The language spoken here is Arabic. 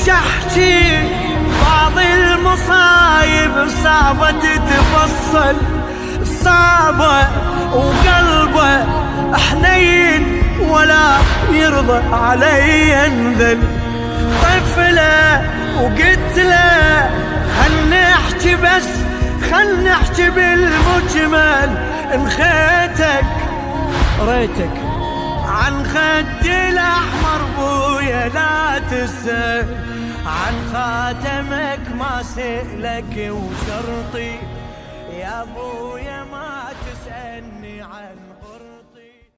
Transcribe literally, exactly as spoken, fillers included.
وش احكي بعض المصايب صعبة تتفصل، صعبة وقلبه حنين ولا يرضى علي انذل. طفله وقلت له خل نحكي بس خل نحكي بالمجمل، انخيتك ريتك عن خدي الاحمر بويا لا تسأل، عن خاتمك ما سألك وشرطي يا ابويا ما تسألني عن